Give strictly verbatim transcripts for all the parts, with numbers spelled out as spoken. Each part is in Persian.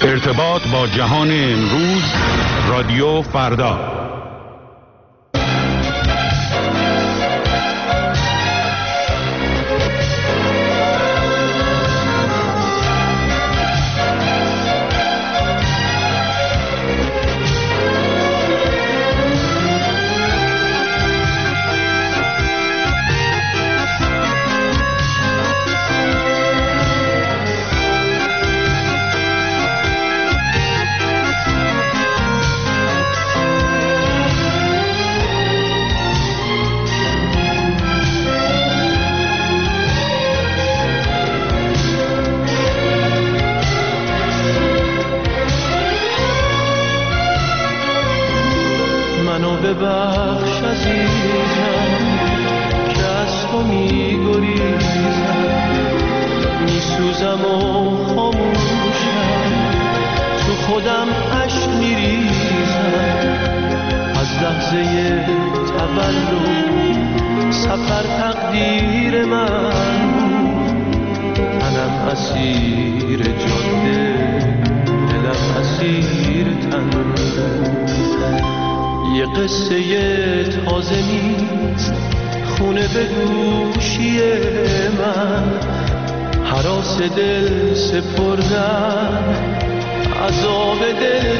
ارتباط با جهان امروز، رادیو فردا. ببخش عزیزم که از تو میگریزم، میسوزم و خاموشم، تو خودم اشک میریزم. از لحظه تولد سفر تقدیر من بود، تنم اسیر جاده، دلم اسیر تن بود. یه قصه تازه نیست خونه به گوشی من، هراس دل سپردن، عذاب دل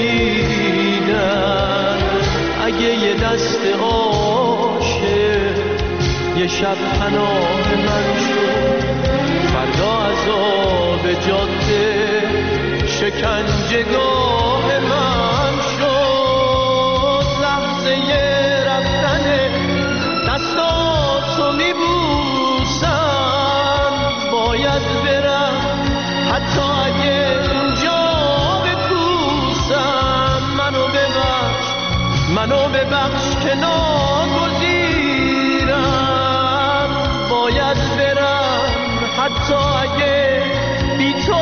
بریدن. اگه یه دست عاشق یه شب پناه من شد، فردا عذاب جاده شکنجهگاه من شد. یه رفتنه دستاتو میبوسم، باید برم حتی اگه اونجا بپوسم. منو ببخش، منو ببخش که ناگزیرم، باید برم حتی اگه بی تو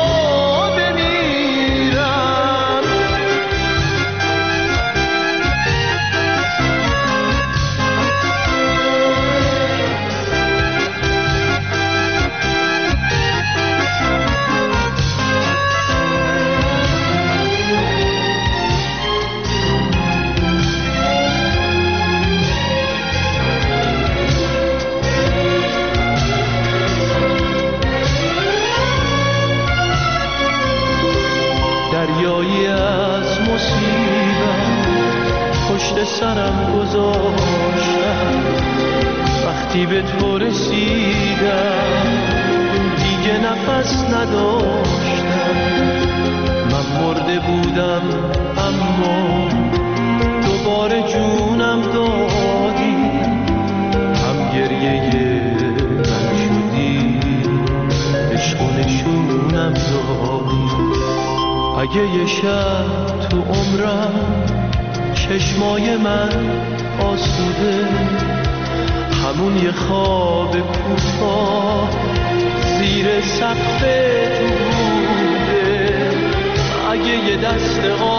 دریایی از مصیبت پشت سرم گذاشتم. وقتی به تو رسیدم دیگه نفس نداشتم. من مرده بودم اما دوباره جونم دادی، هم گریه من شدی، عشق و نشونم دادی. اگه یه شب تو عمرم چشمای من آسوده، همون یه خواب کوتاه زیر سقف تو بوده. اگه یه دست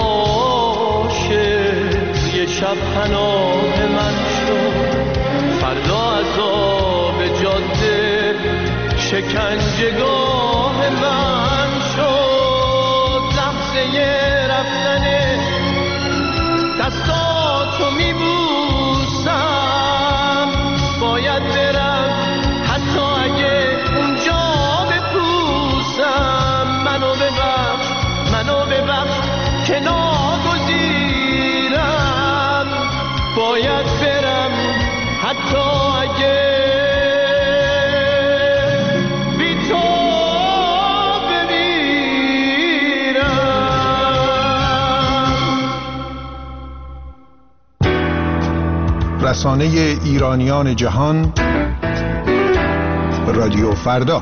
عاشق یه شب پناه من شد، فردا عذاب جاده شکنجهگاه من شد. یه رفتنه دستاتو میبوسم، باید برم حتی اگه اونجا بپوسم. منو ببخش، منو ببخش که ناگزیرم، باید برم حتی اگه رسانه ایرانیان جهان، رادیو فردا.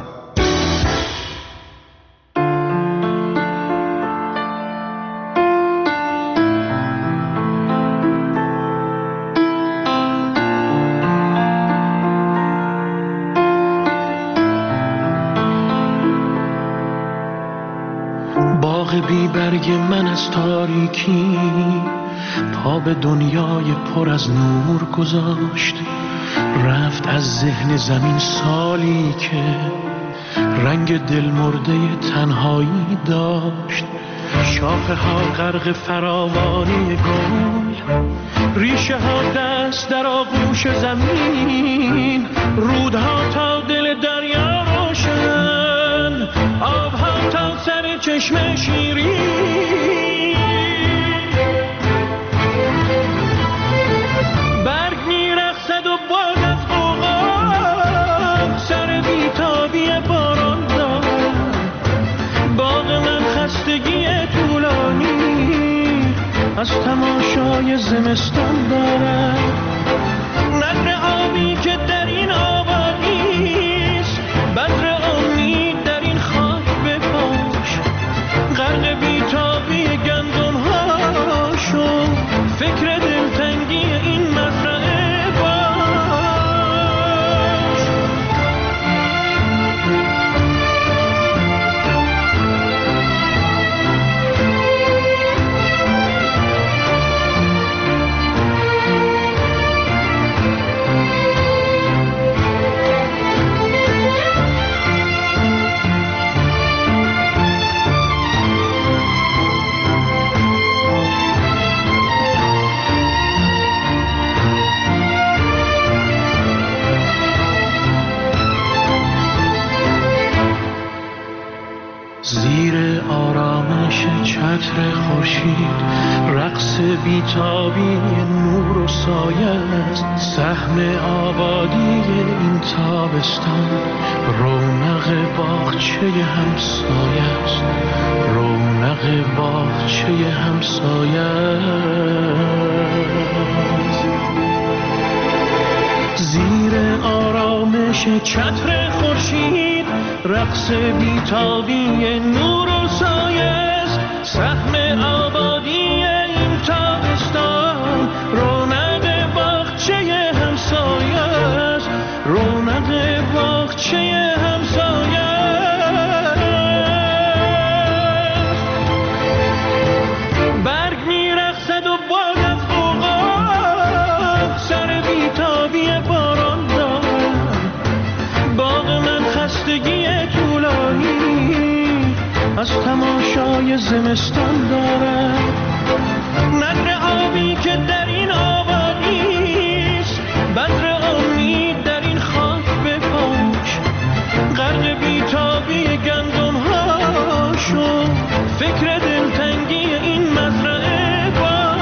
باغ بی برگ من از تاریکی پا به دنیای پر از نور گذاشت. رفت از ذهن زمین سالی که رنگ دل مرده تنهایی داشت. شاخه ها غرق فراوانی گل، ریشه ها دست در آغوش زمین، رودها تا دل دریا روشن، آبها تا سر چشم شیرین. برگ میرقصد و باد از غوغا، سر بیتابی باران دارد. باغ من خستگی طولانی از تماشای زمستان دارد. نهر آبی که در این آبادیست، بذر امید در این خاک بپاش. غرق بیتابی گندم ها شو، فکر دلتنگی این مزرعه باش. زیر آرامش چتر خورشید، رقص بیتابی نور و سایه است. سهم آبادی این تابستان، رونق باغچه همسایه است. رونق باغچه همسایه است. زیر آرامش چتر خورشید، رقص بیتابی نور و سایه است. سهم آبادی این تابستان، رونق باغچه همسایه است. رونق باغچه همسایه است. برگ میرقصد و باد از غوغا، سر بیتابی باران دارد. باغ من خستگی طولانی از تماشای زمستان دارد. نهر آبی که در این آبادیست، بذر امید در این خاک بپاش. غرق بیتابی گندم ها شو، فکر دلتنگی این مزرعه باش.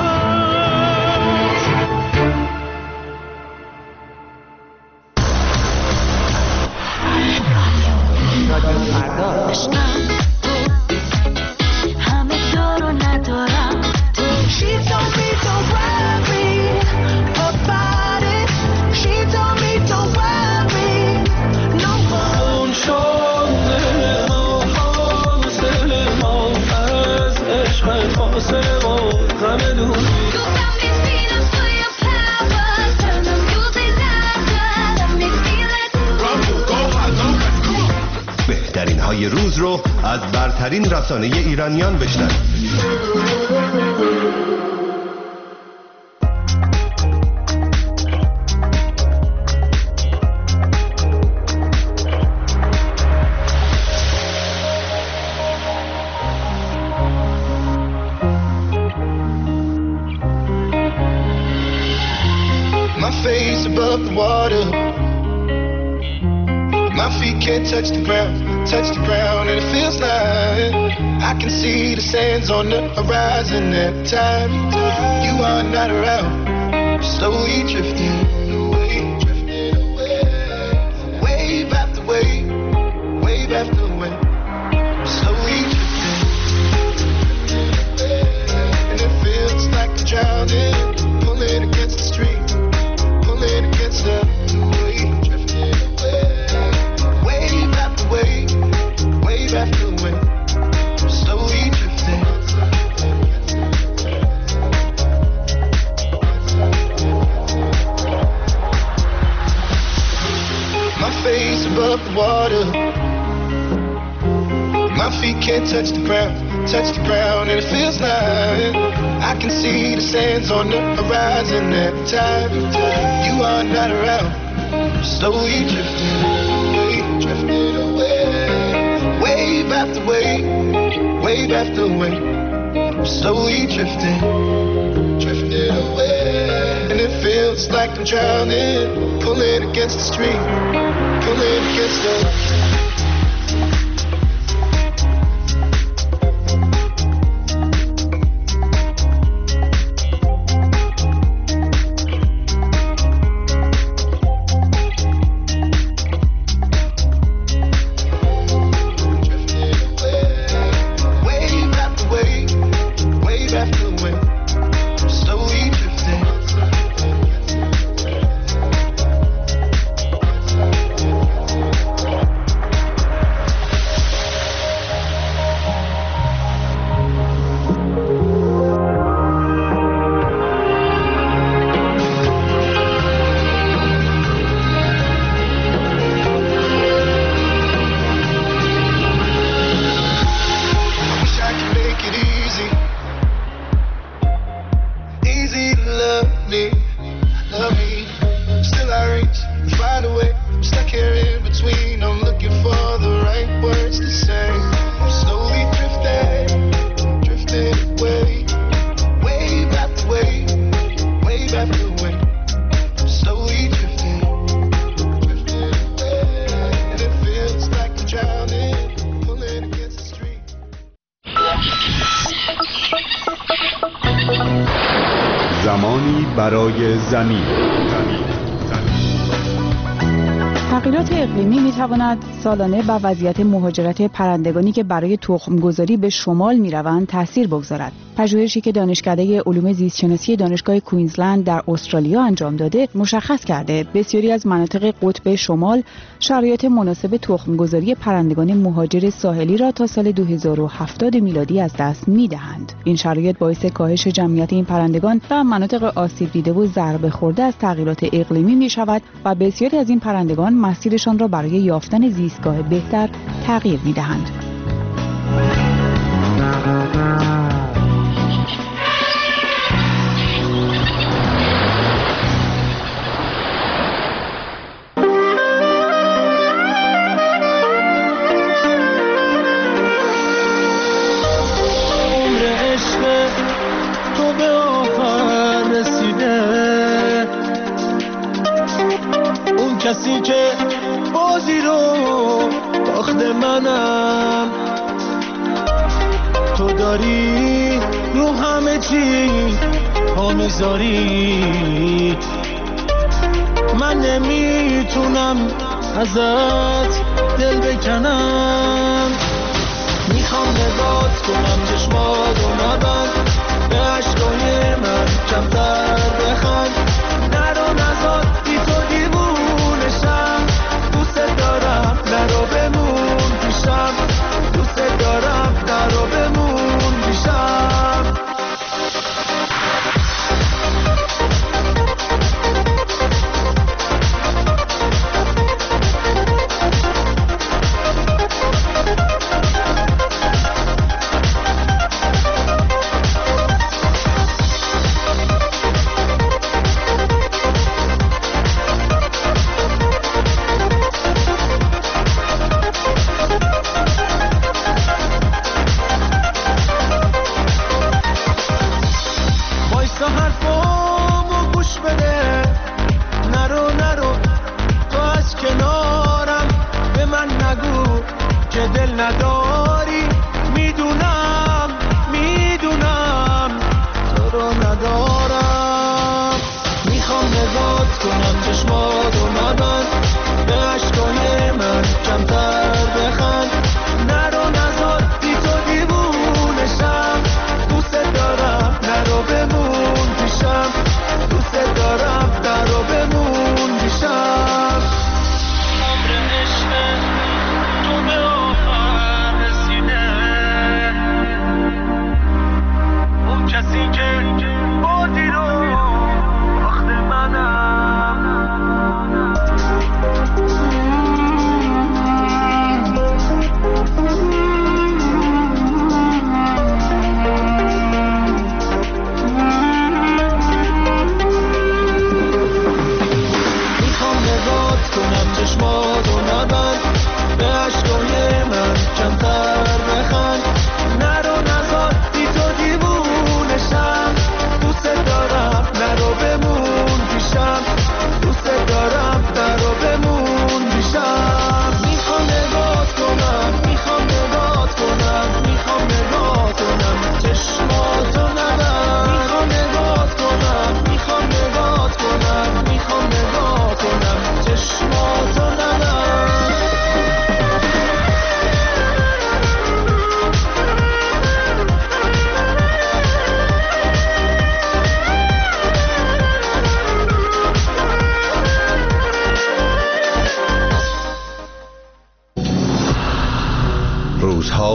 همه دارو ندارم تو. She told me don't worry about it. She told me don't worry no more. اون شد دل ما، حاصل ما از عشق فاصله و غم دوری. You got me feeling for your powers. Turn the music louder. Let me feel it. بهترین های روز رو از برترین رسانه ایرانیان بشنوید. My face above the water, my feet can't touch the ground, touch the ground, and it feels like I can see the sands on the horizon every time you are not around. Slowly drifting away, drifting away, wave after wave, wave after wave, slowly drifting, and it feels like I'm drowning, pulling against the stream, pulling against the wave, drifting away, wave after wave, wave after wave, slowly drifting. My face above the water, my feet can't touch the ground, touch the ground, and it feels like I can see the sands on the horizon every time you are not around. Slowly drifting away, drifting away, wave after wave, wave after wave, I'm slowly drifting, drifting away. And it feels like I'm drowning, pulling against the stream, pulling against the زمانی برای زمین. تغییرات اقلیمی می‌تواند سالانه بر وضعیت مهاجرت پرندگانی که برای تخم‌گذاری به شمال می‌روند تأثیر بگذارد. پژوهشی که دانشکده علوم زیستشناسی دانشگاه کوینزلند در استرالیا انجام داده، مشخص کرده بسیاری از مناطق قطب شمال شرایط مناسب تخم‌گذاری پرندگان مهاجر ساحلی را تا سال دو هزار و هفتاد میلادی از دست می‌دهند. این شرایط باعث کاهش جمعیت این پرندگان در مناطق آسیب دیده و ضربه خورده از تغییرات اقلیمی می‌شود و بسیاری از این پرندگان مسیرشان را برای یافتن زیستگاه بهتر تغییر می‌دهند. کسی که بازی رو باخت منم، تو داری رو همه چی پا میذاری، من نمیتونم ازت دل بکنم، میخوام نگات کنم چشماتو نبند، به عشقای من کمتر بخند، نرو نزار بی تو دیوونشم، دوست دارم نرو بمون پیشم، دوست دارم نرو بمون پیشم.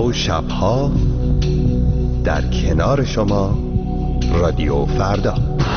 و شبها در کنار شما رادیو فردا.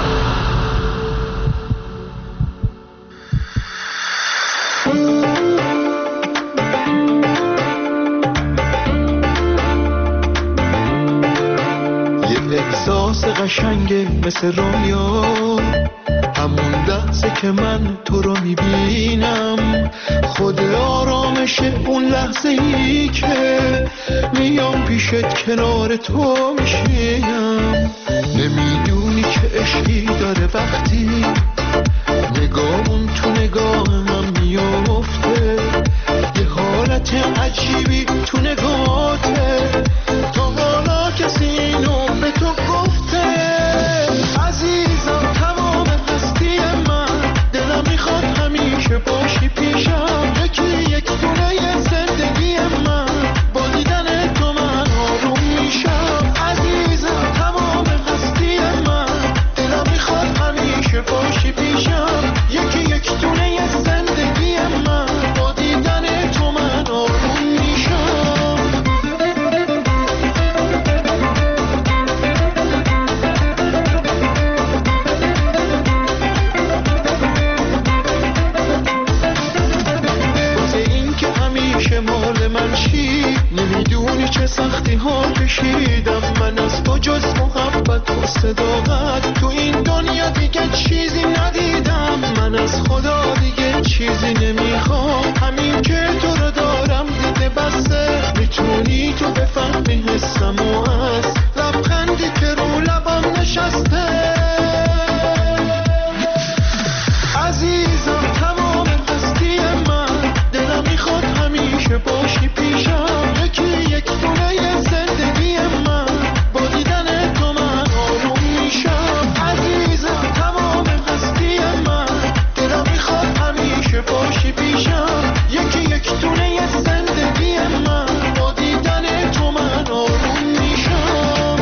یه احساس قشنگه مثل رویا، همون لحظه که من تو رو میبینم، خود آرامشه اون لحظه ای که میام پیشت کنار تو میشینم. نمیدونی که عشقی داره وقتی نگاهمون تو نگاه هم میافته، یه حالت عجیبی تو نگاهته، تا حالا کسی اینو به تو گفته؟ عزیزم تمام هستی من، دلم میخواد همیشه باشی پیشم، یکی یک دونه یه زندگی من، با دیدن تو من آروم میشم. عزیزم تمام هستی من، دلم میخواد همیشه باشی پیشم، یکی یک دونه یه زندگی من، با دیدن تو من آروم میشم. مال من چی نمیدونی چه سختی ها کشیدم من از تو، جز محبت و صداقت تو این دنیا دیگه چیزی ندیدم. من از خدا دیگه چیزی نمیخوام، همین که تو رو دارم دیگه بسه. میتونی تو بفهمی حسم و از لبخندی که رو لبم نشسته. عزیزم تمام هستی من، دلم میخواد همیشه باشی پیشم، یکی یک دونه یه زندگی من، با دیدن تو من آروم میشم. عزیزم تمام هستی من، دلم میخواد همیشه باشی پیشم، یکی یک دونه یه زندگی من، با دیدن تو من آروم میشم.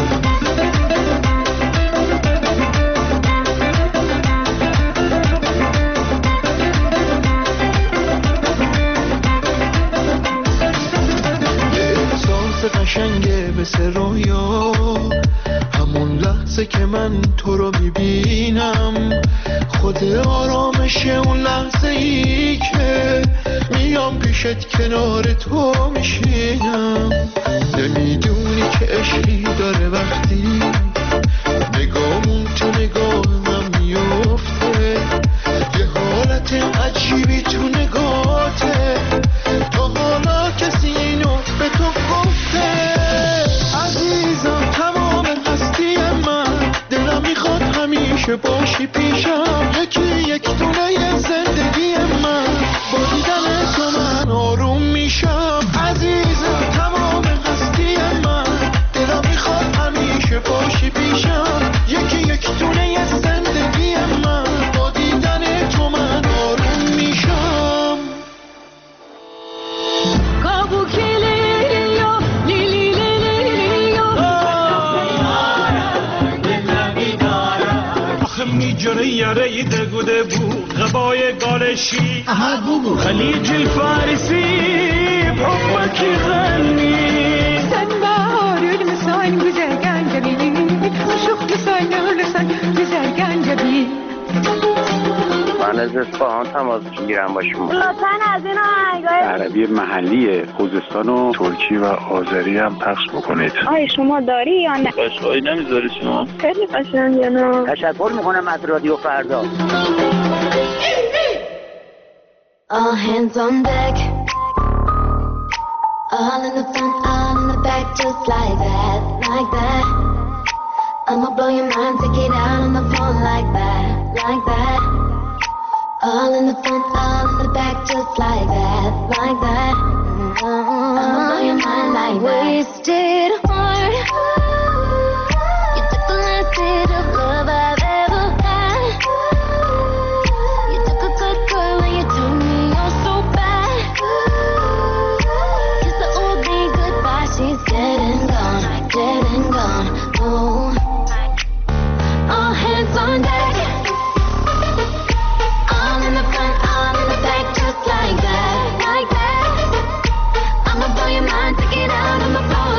قشنگه مثل رویا، همون لحظه که من تو رو میبینم، خود آرامشه اون لحظه ای که میام پیشت کنار تو میشینم. نمیدونی که عشقی داره وقتی نگاهمون تو نگاهم میافته، یه حالت عجیبی تو نگاهته، تا حالا کسی اینو به تو گفته؟ عزیزم تمام هستی من، دلم میخواد همیشه باشی پیشم، یکی یک دونه یه زندگی من، با دیدن تو من آروم میشم. عزیزم تمام هستی من، دلم میخواد همیشه باشی پیشم، یکی یک دونه یه زندگی من، با دیدن تو من آروم میشم. میجره یاره دگوده بو غبای گالشی خلیج الفارسی بحبك غني سن بهار المسان بزرگان جبینی شوخ لسان لسان بزرگان جبینی. من از اصفهان تماس میگیرم با شما. لطفاً از این آهنگای عربی محلی خوزستان و ترکی و آذری هم پخش بکنید. آیا شما داری یا نه؟ قشقایی نمیذاری شما؟ خیلی قشنگه نه؟ تشکر میکنم از رادیو فردا. All hands on deck, all in the front, all in the back, just like that, like that. I'ma blow your mind, take it out on the phone like that, like that. All in the front, all in the back, just like that, like that. I'ma blow your mind like that. Wasted heart, you took the last bit of love I've ever had. You took a good girl and you took me all so bad. Kiss the old me goodbye, she's dead and gone, dead and gone. Oh, all hands on deck. All in the front, all in the back, just like that, like that. I'ma blow your mind, take it out on the floor.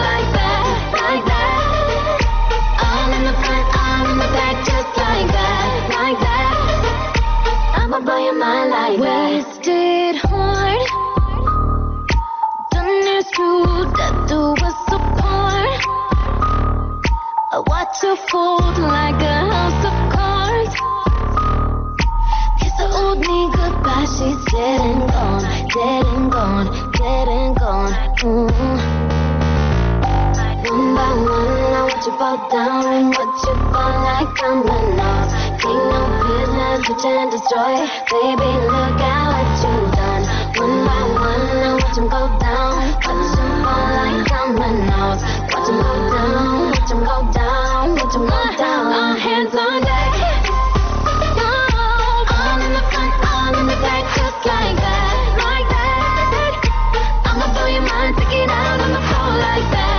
will fold like a house of cards. Kiss the old me goodbye, she's dead and gone, dead and gone, dead and gone. Mm. One by one, I watch you fall down and watch you fall like dominoes. Ain't no business, switch and destroy. Baby, look at what you've done. One by one, I watch them go down, watch them fall like dominoes. Watch them go down, watch them go down, watch them go down. All hands on deck. All in the front, all in the back, just like that, like that. I'ma blow your mind, take it out on the floor like that.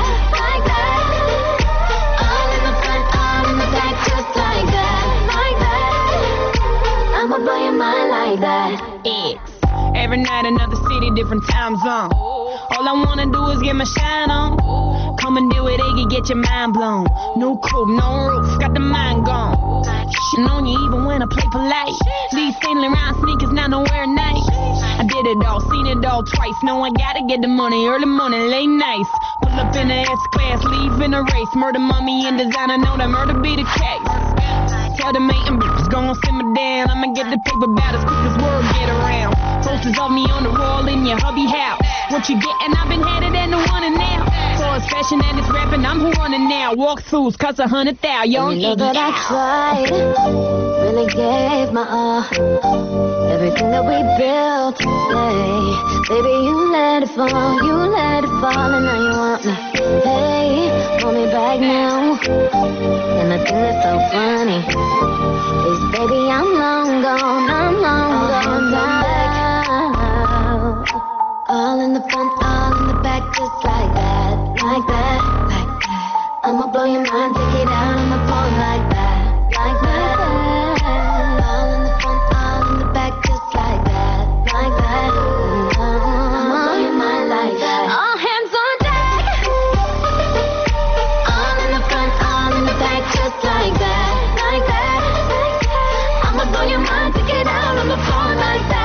X. Every night another city, different time zone. All I wanna do is get my shine on. Come and do it, Iggy, get your mind blown. No coupe, no roof, got the mind gone. Shitting on you even when I play polite. These sailing around sneakers, now nowhere nice. I did it all, seen it all twice. Know I gotta get the money, early morning, late nights. Pull up in the S-Class, leave in a race. Murder mommy and designer, know that murder be the case. Tell the mating bitches, gon' simmer down. I'ma get the paper about as quick as word get around. Posters of me on the wall in your hubby house. What you gettin'? I've been headed and the one and now. So it's fashion and it's rapping, I'm who running now. Walkthroughs cost a hundred thou, young You know that I tried, really gave my all. Everything that we built, yeah. Baby, you let it fall, you let it fall, and now you want me. Hey, want me back now. And the thing that's so funny is, baby, I'm long gone, I'm long gone now. All in the front, all in the back, just like that, like that, like that. I'ma blow your mind, take it out on the floor like that, like that. All in the front, all in the back, just like that, like that. I'ma blow your mind like that. All hands on deck. All in the front, all in the back, just like that, like that. I'ma blow your mind, take it out on the floor like that.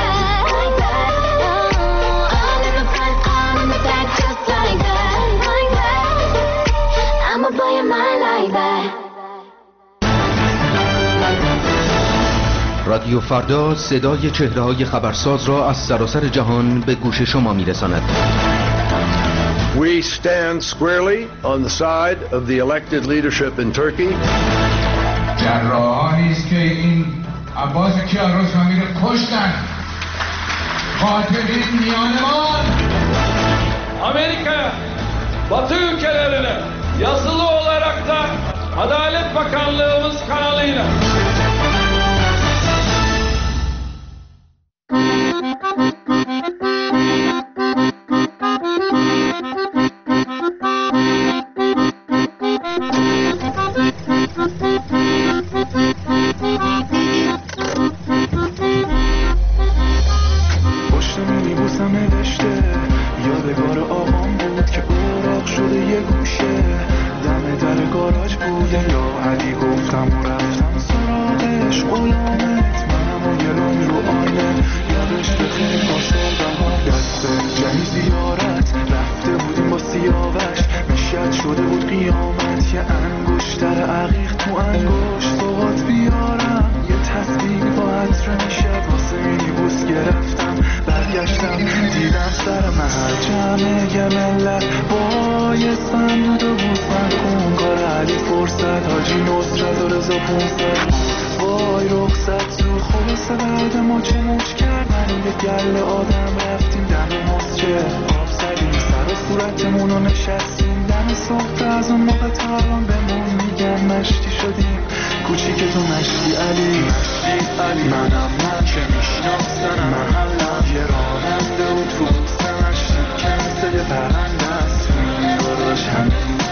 رادیو فردا صدای چهره‌های خبرساز را از سراسر جهان به گوش شما می‌رساند. We stand squarely on the side of the elected leadership in Turkey. جراحانی است که این عباس کیارستمی رو کشتن. قاتلین میانمان. Amerika, Batı ülkelerine yazılı olarak da Adalet Bakanlığımız kanalıyla پشت مینیبوسم نوشته یادگار آقام بود که اوراق شده یه گوشه دم در گاراژ بوده یا علی گفتم و رفتم سراغش غلامت منم و گرام رو آینه یادش بخیر پاسال بها دست جنی زیارت رفته بودیم با سیاوش میشد شده بود قیامت یه انگشتر عقیق تو انگشت صحبات بیارم یه تصویر با عطر میشد واسه مینیبوس گرفتم برگشتم دیدم سر محل جمعه یه ملت بایستن بود و بود من کن کار علی فرصت حاجی نصرت و رضا پونصد وای رخصت تو خلاصه بعد ما چه موج کردن یه گل آدم رفتیم دم مسجد آب زدیم سر و صورتمون رو نشستیم دم صبح از اون موقع تا الان بهمون میگن مشتی شدیم کوچیک تو مشتی علی مشتی علی منم من که میشناسنم محلم یه راننده و تو بوسه مشتی که مثل یه پرنده است تو این گاراژ همه